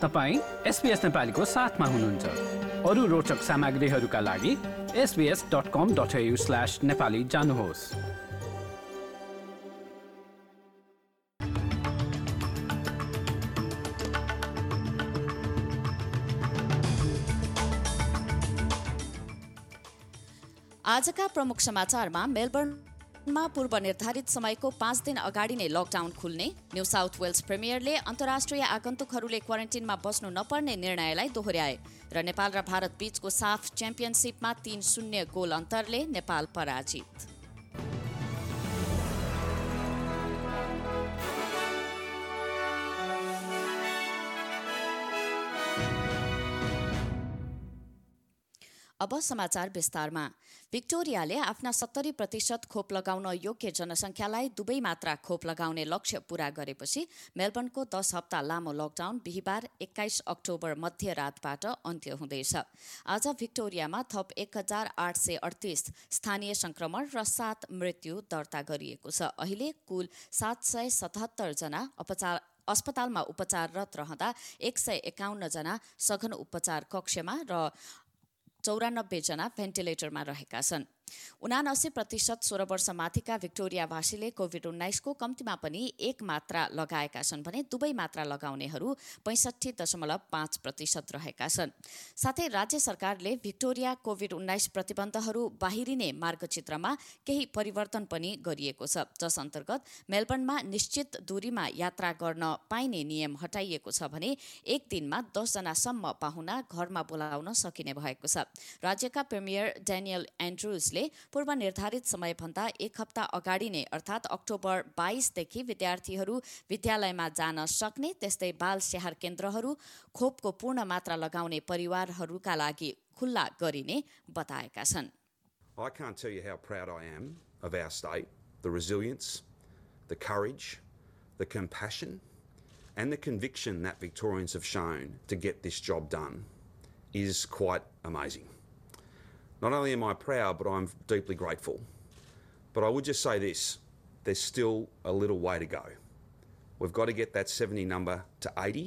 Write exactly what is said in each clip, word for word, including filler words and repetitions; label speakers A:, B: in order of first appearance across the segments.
A: तपाईं एसबीएस नेपालीको साथमा हुनुहुन्छ। अरू रोचक सामग्रीहरूका लागि S B S dot com dot A U slash Nepali जानुहोस्।
B: आजका प्रमुख समाचारमा मेलबर्नमा पूर्व निर्धारित समयको पाँच दिन अगाडि नै लकडाउन खुल्ने, न्यू साउथ वेल्स प्रिमियरले अन्तर्राष्ट्रिय आगन्तुकहरूले क्वारेन्टिनमा बस्नु नपर्ने निर्णयलाई दोहोर्याए र नेपाल र भारत बीचको साफ च्याम्पियनसिपमा तीन शून्य गोल अन्तरले नेपाल पराजित। अब समाचार विस्तारमा। भिक्टोरियाले आफ्ना सत्तरी प्रतिशत खोप लगाउन योग्य जनसङ्ख्यालाई दुवै मात्रा खोप लगाउने लक्ष्य पूरा गरेपछि मेलबर्नको दस हप्ता लामो लकडाउन बिहिबार एक्काइस अक्टोबर मध्यरातबाट अन्त्य हुँदैछ। आज भिक्टोरियामा थप एक हजार आठ सय अडतिस स्थानीय संक्रमण र सात मृत्यु दर्ता गरिएको छ। अहिले कुल सात सय सतहत्तर जना उपचार अस्पतालमा उपचाररत रहँदा एक सय एकाउन्न जना सघन उपचार कक्षमा र चौरानब्बे जना भेन्टिलेटरमा रहेका छन्। उनासी प्रतिशत सोह्र वर्ष माथिका भिक्टोरियावासीले कोभिड उन्नाइसको कम्तीमा पनि एक मात्रा लगाएका छन् भने दुवै मात्रा लगाउनेहरू पैँसठी दशमलव पाँच प्रतिशत रहेका छन्। साथै राज्य सरकारले भिक्टोरिया कोभिड उन्नाइस प्रतिबन्धहरू बाहिरिने मार्गचित्रमा केही परिवर्तन पनि गरिएको छ, जस अन्तर्गत मेलबर्नमा निश्चित दूरीमा यात्रा गर्न पाइने नियम हटाइएको छ भने एक दिनमा दसजनासम्म पाहुना घरमा बोलाउन सकिने भएको छ। राज्यका प्रिमियर डेनियल एन्ड्रुजले पूर्व निर्धारित समयभन्दा एक हप्ता अगाडि नै अर्थात् अक्टोबर बाइसदेखि विद्यार्थीहरू विद्यालयमा जान सक्ने, त्यस्तै बाल स्याहार केन्द्रहरू खोपको पूर्ण मात्रा लगाउने परिवारहरूका लागि खुल्ला गरिने बताएका छन्।
C: I can't tell you how proud I am of our state, the resilience, the courage, the compassion and the conviction that Victorians have shown to get this job done is quite amazing. Not only am I proud, but I'm deeply grateful. But I would just say this, there's still a little way to go. We've got to get that seventy number to eighty.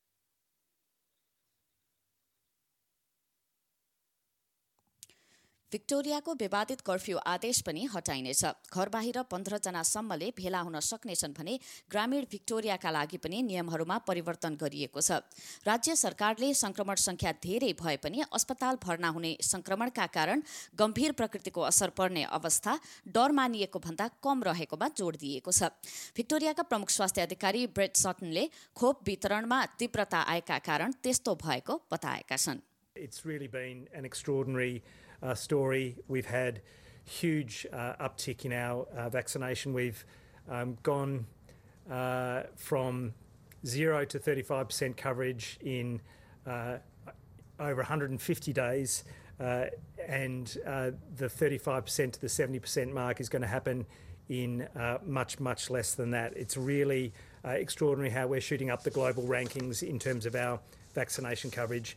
B: भिक्टोरियाको विवादित curfew आदेश पनि हटाइनेछ। घर बाहिर पन्ध्र जनासम्मले भेला हुन सक्नेछन् भने ग्रामीण भिक्टोरियाका लागि पनि नियमहरूमा परिवर्तन गरिएको छ। राज्य सरकारले संक्रमण संख्या धेरै भए पनि अस्पताल भर्ना हुने संक्रमणका कारण गम्भीर प्रकृतिको असर पर्ने अवस्था डर मानिएको भन्दा कम रहेकोमा जोड दिएको छ। भिक्टोरियाका प्रमुख स्वास्थ्य अधिकारी ब्रेट सटनले खोप वितरणमा तीव्रता आएका कारण त्यस्तो भएको बताएका छन्।
D: It's really been an extraordinary uh, story. We've had huge uh, uptick in our uh, vaccination. We've um, gone uh, from zero to thirty-five percent coverage in uh, over one hundred fifty days, uh, and uh, the thirty-five percent to the seventy percent mark is going to happen in uh, much, much less than that. It's really uh, extraordinary how we're shooting up the global rankings in terms of our vaccination coverage.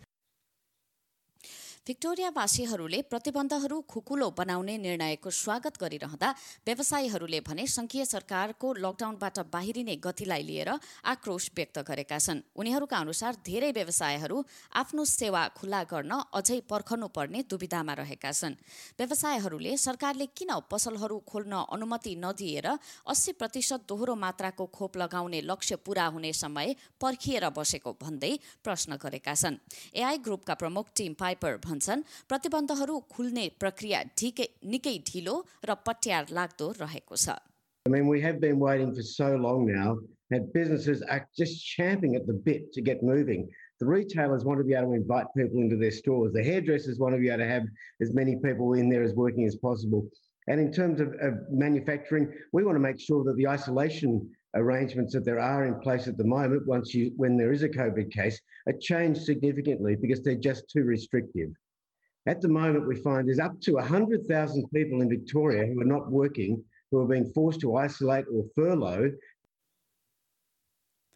B: भिक्टोरियावासीहरूले प्रतिबन्धहरू खुकुलो बनाउने निर्णयको स्वागत गरिरहँदा व्यवसायीहरूले भने संघीय सरकारको लकडाउनबाट बाहिरिने गतिलाई लिएर आक्रोश व्यक्त गरेका छन्। उनीहरूका अनुसार धेरै व्यवसायहरू आफ्नो सेवा खुल्ला गर्न अझै पर्खनु पर्ने दुविधामा रहेका छन्। व्यवसायहरूले सरकारले किन पसलहरू खोल्न अनुमति नदिएर अस्सी प्रतिशत दोहोरो मात्राको खोप लगाउने लक्ष्य पूरा हुने समय पर्खिएर बसेको भन्दै प्रश्न गरेका छन्। एआई ग्रुपका प्रमुख टिम पाइपर भन्छन् प्रतिबन्धहरू खुल्ने प्रक्रिया निकै ढिलो र पट्यार लाग्दो रहेको छ।
E: I mean, we have been waiting for so long now that businesses are just champing at the bit to get moving. The retailers want to be able to invite people into their stores. The hairdressers want to be able to have as many people in there as working as possible. And in terms of, of manufacturing, we want to make sure that the isolation arrangements that there are in place at the moment, once you, when there is a COVID case, are changed significantly because they're just too restrictive. At the moment, we find there's up to one hundred thousand people in Victoria who are not working, who are being forced to isolate or furlough.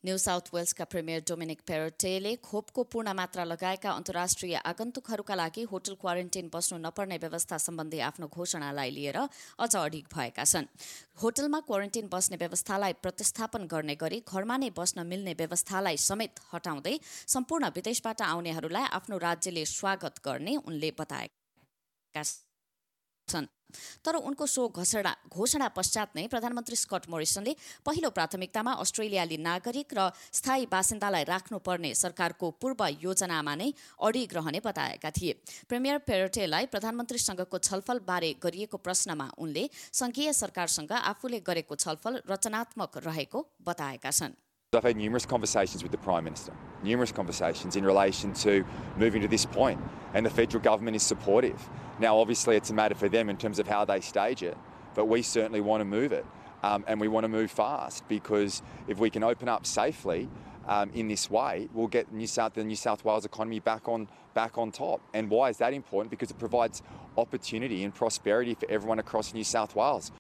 B: New South वेल्सका premier Dominic पेरोटेले खोपको पूर्ण मात्रा लगाएका अन्तर्राष्ट्रिय आगन्तुकहरूका लागि hotel quarantine बस्नु नपर्ने व्यवस्था सम्बन्धी आफ्नो घोषणालाई लिएर अझ अडिग भएका छन्। होटलमा क्वारेन्टाइन बस्ने व्यवस्थालाई प्रतिस्थापन गर्ने गरी घरमा नै बस्न मिल्ने व्यवस्थालाई समेत हटाउँदै सम्पूर्ण विदेशबाट आउनेहरूलाई आफ्नो राज्यले स्वागत गर्ने उनले बताएका छन्। तर उनको सो घोषणा घोषणा पश्चात नै प्रधानमन्त्री स्कट मोरिसनले पहिलो प्राथमिकतामा अस्ट्रेलियाली नागरिक र स्थायी बासिन्दालाई राख्नुपर्ने सरकारको पूर्व योजनामा नै अडिग रहने बताएका थिए। प्रिमियर पेरोटेलाई प्रधानमन्त्रीसँगको छलफलबारे गरिएको प्रश्नमा उनले संघीय सरकारसँग आफूले गरेको छलफल रचनात्मक रहेको बताएका छन्।
F: I've had numerous conversations with the Prime Minister, numerous conversations in relation to moving to this point, and the federal government is supportive. Now, obviously, it's a matter for them in terms of how they stage it, but we certainly want to move it, um, and we want to move fast, because if we can open up safely um, in this way, we'll get New South, the New South Wales economy back on, back on top. And why is that important? Because it provides opportunity and prosperity for everyone across New South Wales.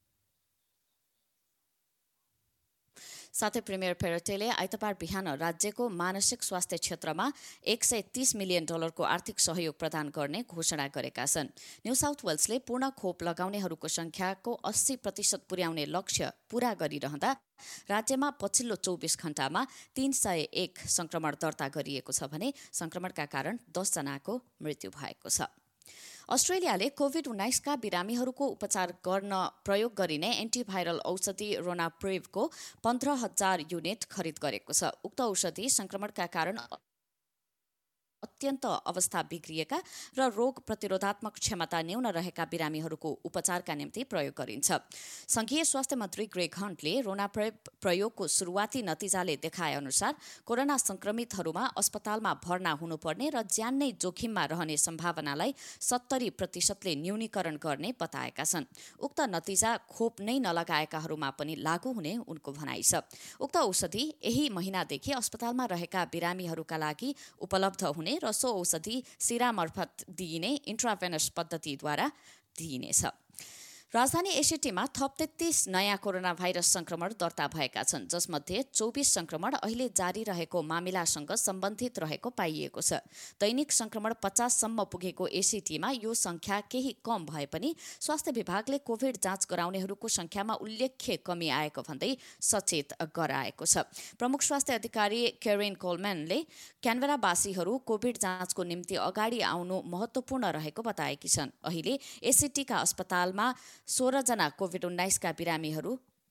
B: साथै premier पेरोटेले आइतबार बिहान राज्यको मानसिक स्वास्थ्य क्षेत्रमा एक सय तीस मिलियन डलरको आर्थिक सहयोग प्रदान गर्ने घोषणा गरेका छन्। न्यू साउथ वेल्सले पूर्ण खोप लगाउनेहरूको संख्याको अस्सी प्रतिशत पुर्याउने लक्ष्य पूरा गरिरहँदा राज्यमा पछिल्लो चौबिस घण्टामा तीन सय एक संक्रमण दर्ता गरिएको छ भने संक्रमणका कारण दस जनाको मृत्यु भएको छ। अस्ट्रेलियाले कोभिड उन्नाइसका बिरामीहरूको उपचार गर्न प्रयोग गरिने एन्टिभाइरल औषधि रोनाप्रिभको पन्ध्र हजार युनिट खरिद गरेको छ। उक्त औषधि संक्रमणका कारण अत्यन्त अवस्था बिग्रिएका र रोग प्रतिरोधात्मक क्षमता न्यून रहेका बिरामीहरूको उपचारका निम्ति प्रयोग गरिन्छ। संघीय स्वास्थ्य मन्त्री ग्रेग हन्टले रोनाप्रिभ प्रयोगको सुरुवाती नतिजाले देखाए अनुसार कोरोना संक्रमितहरूमा अस्पतालमा भर्ना हुनुपर्ने र ज्यान नै जोखिममा रहने सम्भावनालाई सत्तरी प्रतिशतले न्यूनीकरण गर्ने बताएका छन्। उक्त नतिजा खोप नै नलगाएकाहरूमा पनि लागू हुने उनको भनाइ छ। उक्त औषधि यही महिनादेखि अस्पतालमा रहेका बिरामीहरूका लागि उपलब्ध हुने र सो औषधि सिरा मार्फत दिइने इन्ट्राभेनस पद्धतिद्वारा दिइनेछ। राजधानी एसिटीमा थप तेत्तीस नयाँ कोरोना भाइरस संक्रमण दर्ता भएका छन्, जसमध्ये चौबिस संक्रमण अहिले जारी रहेको मामिलासँग सम्बन्धित रहेको पाइएको छ। दैनिक संक्रमण पचाससम्म पुगेको एसिटीमा यो संख्या केही कम भए पनि स्वास्थ्य विभागले कोभिड जाँच गराउनेहरूको संख्यामा उल्लेख्य कमी आएको भन्दै सचेत गराएको छ। प्रमुख स्वास्थ्य अधिकारी केरिन कोलम्यानले क्यानबेरावासीहरू कोभिड जाँचको निम्ति अगाडि आउनु महत्त्वपूर्ण रहेको बताएकी छन्। अहिले एसिटीका अस्पतालमा सोह्र जना कोभिड उन्नाइसका बिरामीहरू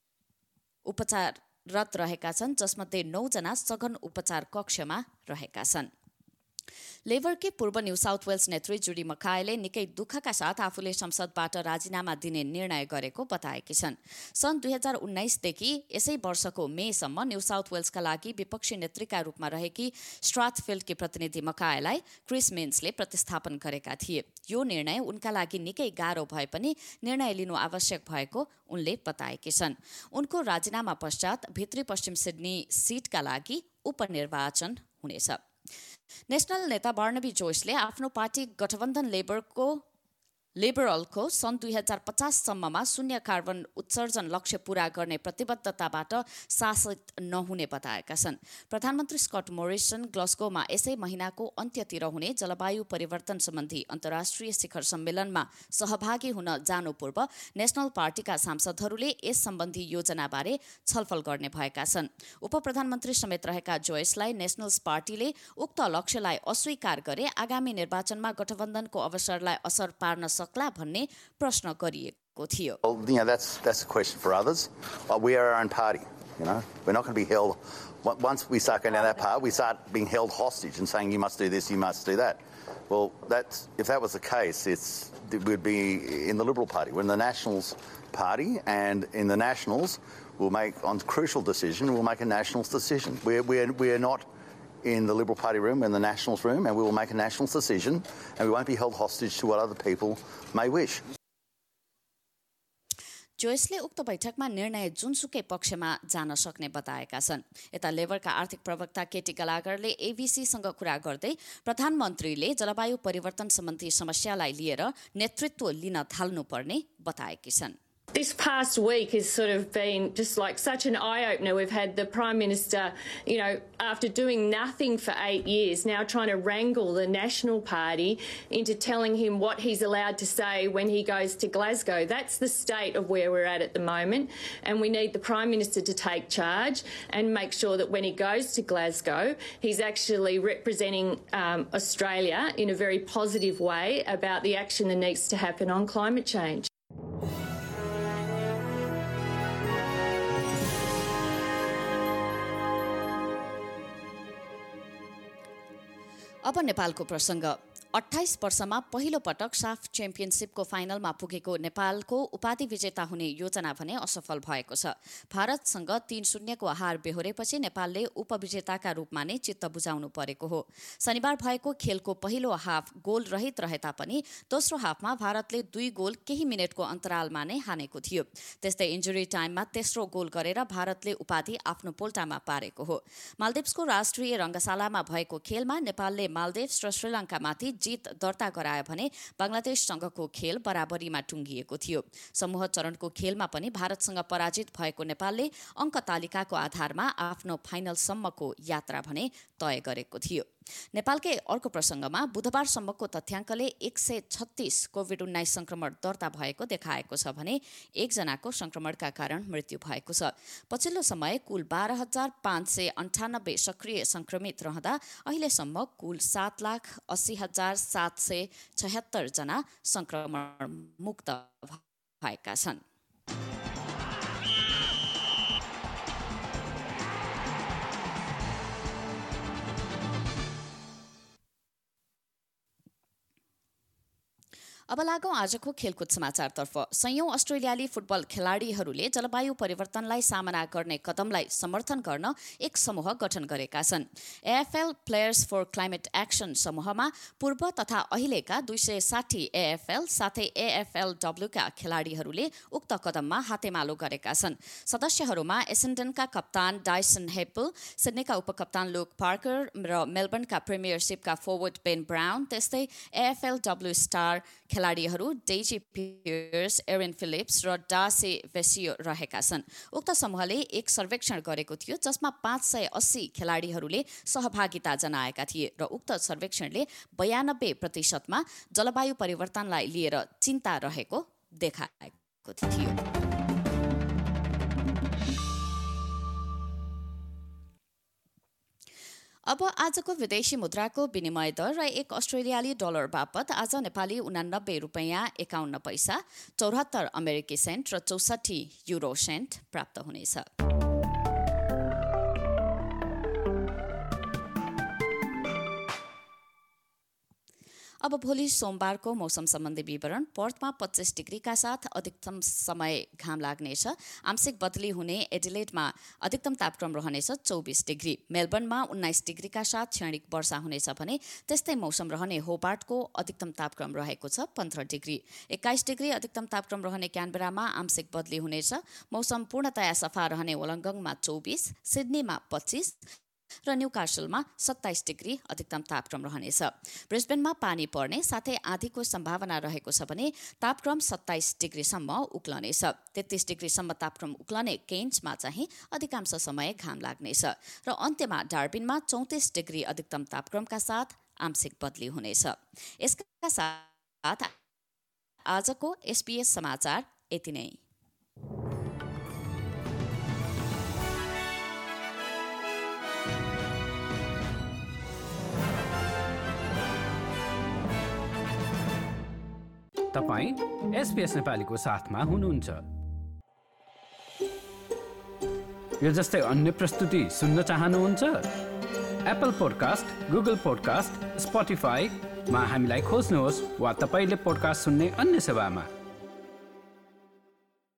B: उपचाररत रहेका छन्, जसमध्ये नौ जना सघन उपचार कक्षमा रहेका छन्। लेबरकी पूर्व न्यू साउथ वेल्स नेत्री जुडी मकायले निकै दुःखका साथ आफूले संसदबाट राजीनामा दिने निर्णय गरेको बताएकी छन्। सन् दुई हजार उन्नाइसदेखि यसै वर्षको मेसम्म न्यू साउथ वेल्सका लागि विपक्षी नेत्रीका रूपमा रहेकी स्ट्राथफिल्डकी प्रतिनिधि मकायलाई क्रिस मिन्सले प्रतिस्थापन गरेका थिए। यो निर्णय उनका लागि निकै गाह्रो भए पनि निर्णय लिनु आवश्यक भएको उनले बताएकी छन्। उनको राजीनामा पश्चात भित्री पश्चिम सिडनी सिटका लागि उपनिर्वाचन हुनेछ। नेशनल नेता बार्नाबी जोइसले आफ्नो पार्टी गठबन्धन लेबरको लिबरलको सन् दुई हजार पचाससम्ममा शून्य कार्बन उत्सर्जन लक्ष्य पूरा गर्ने प्रतिबद्धताबाट शासित नहुने बताएका छन्। प्रधानमन्त्री स्कट मोरिसन ग्लासगोमा यसै महिनाको अन्त्यतिर हुने जलवायु परिवर्तन सम्बन्धी अन्तर्राष्ट्रिय शिखर सम्मेलनमा सहभागी हुन जानु पूर्व नेशनल पार्टीका सांसदहरूले यस सम्बन्धी योजनाबारे छलफल गर्ने भएका छन्। उपप्रधानमन्त्री समेत रहेका जोइसलाई नेशनल्स पार्टीले उक्त लक्ष्यलाई अस्वीकार गरे आगामी निर्वाचनमा गठबन्धनको अवसरलाई असर पार्न सक्ला भन्ने प्रश्न गरिएको थियो।
G: Well, you know, that's that's a question for others. Uh, we are our own party. You know, we're not going to be held. Once we start going down that path, we start being held hostage and saying you must do this, you must do that. Well, that's if that was the case, it's we'd be in the Liberal Party. We're in the Nationals Party, and in the Nationals, we'll make on crucial decision. We'll make a Nationals decision. We're we're we're not in the Liberal Party room, in the Nationals room, and we will make a Nationals decision, and we won't be held hostage to what other people may wish.
B: जोइसले उक्त बैठकमा निर्णय जुनसुकै पक्षमा जान सक्ने बताएका छन्। यता लेबरका आर्थिक प्रवक्ता केटी गलागरले एबीसीसँग कुरा गर्दै प्रधानमन्त्रीले जलवायु परिवर्तन सम्बन्धी समस्यालाई लिएर नेतृत्व लिन थाल्नुपर्ने बताएकी छन्।
H: This past week has sort of been just like such an eye-opener. We've had the Prime Minister, you know, after doing nothing for eight years, now trying to wrangle the National Party into telling him what he's allowed to say when he goes to Glasgow. That's the state of where we're at at the moment, and we need the Prime Minister to take charge and make sure that when he goes to Glasgow, he's actually representing um, Australia in a very positive way about the action that needs to happen on climate change.
B: अब नेपालको प्रसङ्ग अट्ठाइस वर्षमा पहिलो पटक साफ च्याम्पियनसिपको फाइनलमा पुगेको नेपालको उपाधि विजेता हुने योजना भने असफल भएको छ। भारतसँग तीन शून्यको हार बेहोरेपछि नेपालले उपविजेताका रूपमा नै चित्त बुझाउनु परेको हो। शनिबार भएको खेलको पहिलो हाफ गोल रहित रहे तापनि दोस्रो हाफमा भारतले दुई गोल केही मिनेटको अन्तरालमा नै हानेको थियो। त्यस्तै इन्जुरी टाइममा तेस्रो गोल गरेर भारतले उपाधि आफ्नो पोल्टामा पारेको हो। मालदिप्सको राष्ट्रिय रङ्गशालामा भएको खेलमा नेपालले मालदिप्स र श्रीलङ्कामाथि जित दर्ता गरायो भने बंगलादेशसँगको खेल बराबरीमा टुङ्गिएको थियो। समूह चरणको खेलमा पनि भारतसँग पराजित भएको नेपालले अङ्क तालिकाको आधारमा आफ्नो फाइनलसम्मको यात्रा भने तय गरेको थियो। नेपालकै अर्को प्रसङ्गमा बुधबारसम्मको तथ्याङ्कले एक सय छत्तीस कोभिड उन्नाइस संक्रमण दर्ता भएको देखाएको छ भने एकजनाको संक्रमणका कारण मृत्यु भएको छ। पछिल्लो समय कुल बाह्र हजार पाँच सय अन्ठानब्बे सक्रिय संक्रमित रहँदा अहिलेसम्म कुल सात लाख अस्सी हजार सात सय छयत्तर जना संक्रमण मुक्त भएका छन्। अब लागौं आजको खेलकुद समाचारतर्फ। सयौं अस्ट्रेलियाली फुटबल खेलाडीहरूले जलवायु परिवर्तनलाई सामना गर्ने कदमलाई समर्थन गर्न एक समूह गठन गरेका छन्। AFL players for climate action समूहमा पूर्व तथा अहिलेका दुई सय साठी एएफएल साथै एएफएलडब्ल्यूका खेलाडीहरूले उक्त कदममा हातेमालो गरेका छन्। सदस्यहरूमा एसेन्डनका कप्तान डाइसन हेपल, सिडनीका उपकप्तान लुक पार्कर र मेलबर्नका प्रिमियरशिपका फरवर्ड बेन ब्राउन, त्यस्तै एएफएलडब्ल्यू स्टार खेलाडीहरू डेजी पियर्स, एरिन फिलिप्स र डासी वेसियो रहेका छन्। उक्त समूहले एक सर्वेक्षण गरेको थियो जसमा पाँच सय अस्सी खेलाडीहरूले सहभागिता जनाएका थिए र उक्त सर्वेक्षणले बयानब्बे प्रतिशतमा जलवायु परिवर्तनलाई लिएर चिन्ता रहेको देखाएको थियो। अब आजको विदेशी मुद्राको विनिमय दर र एक अस्ट्रेलियाली डलर बापत आज नेपाली उनानब्बे रुपैयाँ एकाउन्न पैसा, चौहत्तर अमेरिकी सेन्ट र चौसठी युरो सेन्ट प्राप्त हुनेछ। अब भोलि सोमबारको मौसम सम्बन्धी विवरण। पर्थमा पच्चीस डिग्रीका साथ अधिकतम समय घाम लाग्नेछ। आंशिक बदली हुने एडिलेडमा अधिकतम तापक्रम रहनेछ चौबिस डिग्री। मेलबर्नमा उन्नाइस डिग्रीका साथ क्षणिक वर्षा हुनेछ भने त्यस्तै मौसम रहने होबार्टको अधिकतम तापक्रम रहेको छ पन्ध्र डिग्री। एक्काइस डिग्री अधिकतम तापक्रम रहने क्यानबेरामा आंशिक बदली हुनेछ। मौसम पूर्णतया सफा रहने वोलङ्गङमा चौबिस, सिडनीमा पच्चीस र न्यूकासलमा सत्ताइस डिग्री अधिकतम तापक्रम रहनेछ। ब्रिस्बेनमा पानी पर्ने साथै आँधीको सम्भावना रहेको छ भने तापक्रम सत्ताइस डिग्रीसम्म उक्लनेछ। तेत्तीस डिग्रीसम्म तापक्रम उक्लने केन्समा चाहिँ अधिकांश समय घाम लाग्नेछ र अन्त्यमा डार्बिनमा चौतिस डिग्री अधिकतम तापक्रमका साथ आंशिक बदली हुनेछ। यसका साथ आजको एसबीएस समाचार यति नै।
A: तपाईं एसबीएस नेपालीको साथमा हुनुहुन्छ। यो जस्तै अन्य प्रस्तुति सुन्न चाहनुहुन्छ? एप्पल पोडकास्ट, गुगल पोडकास्ट, स्पोटिफाईमा हामीलाई खोज्नुहोस् वा तपाईले पोडकास्ट सुन्ने अन्य सेवामा।